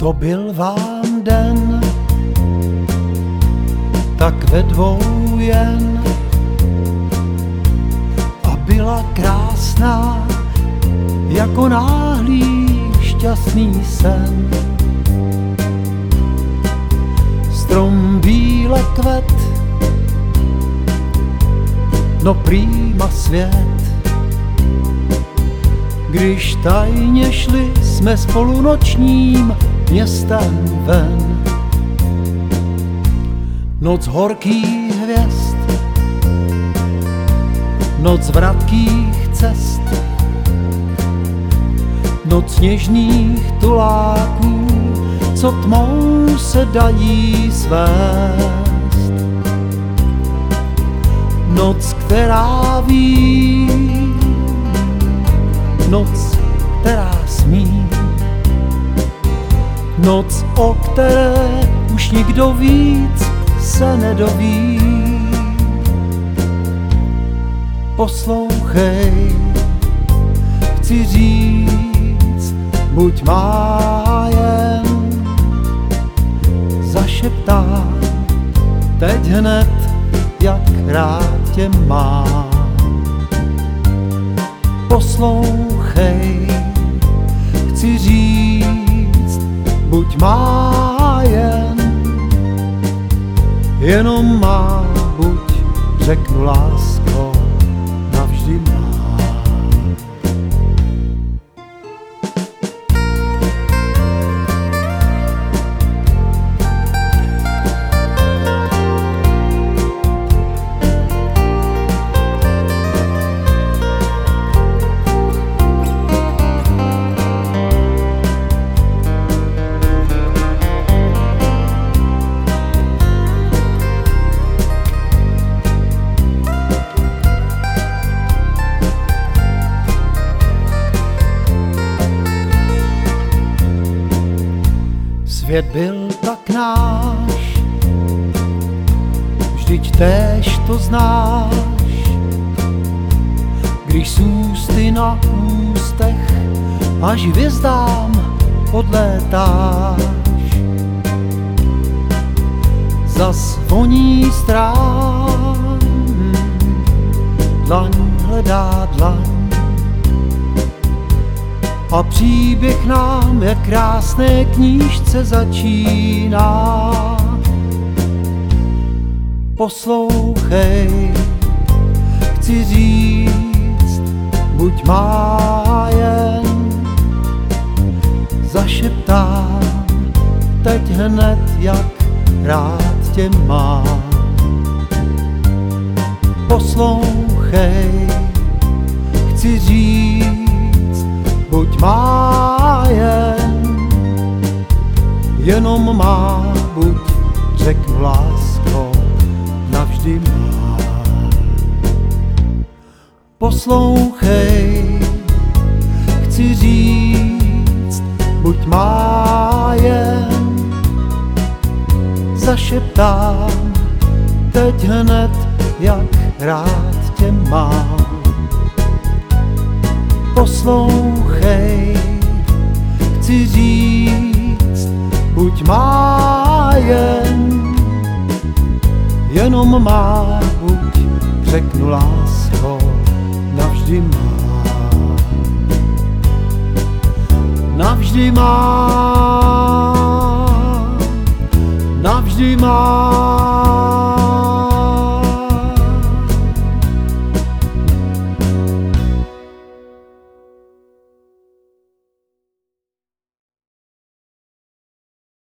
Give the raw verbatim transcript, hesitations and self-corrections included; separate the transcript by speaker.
Speaker 1: To byl vám den, tak ve dvou jen, a byla krásná jako náhlý šťastný sen. Strom bíle kvet, no prýma svět. Když tajně šli jsme spolu nočním městem ven. Noc horkých hvězd, noc vratkých cest, noc něžných tuláků, co tmou se dají svést. Noc, která ví, noc, která smí, noc, o které už nikdo víc se nedoví. Poslouchej, chci říct, buď má jen, zašeptám teď hned, jak rád tě mám. Poslouchej, chci říct, buď má jen, jenom má, buď, řeknu lásko, navždy má. Svět byl tak náš, vždyť též to znáš, když z ústy na ústech až hvězdám odlétáš. Zas voní strán, dlaň hledá dlaň, a příběh nám, jak krásné knížce, začíná. Poslouchej, chci říct, buď má jen, zašeptám teď hned, jak rád tě mám. Poslouchej, chci říct, buď má jen, jenom má, buď, řeknu lásko, navždy má. Poslouchej, chci říct, buď má jen, zašeptám teď hned, jak rád tě mám. Poslouchej, chci říct, buď má jen, jenom má, buď, řeknu lásko, navždy má. Navždy má, navždy má.